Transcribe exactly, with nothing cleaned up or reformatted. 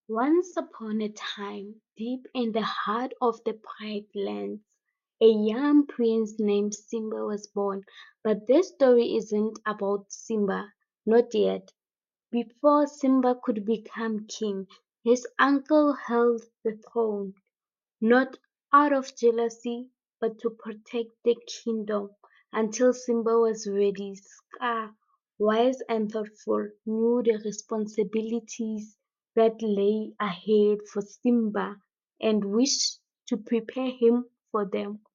Once upon a time, deep in the heart of the Bright Lands, a young prince named Simba was born. But this story isn't about Simba, not yet. Before Simba could become king, his uncle held the throne, not out of jealousy, but to protect the kingdom until Simba was ready. Scar, wise and thoughtful, knew the responsibilities that lay ahead for Simba and wished to prepare him for them.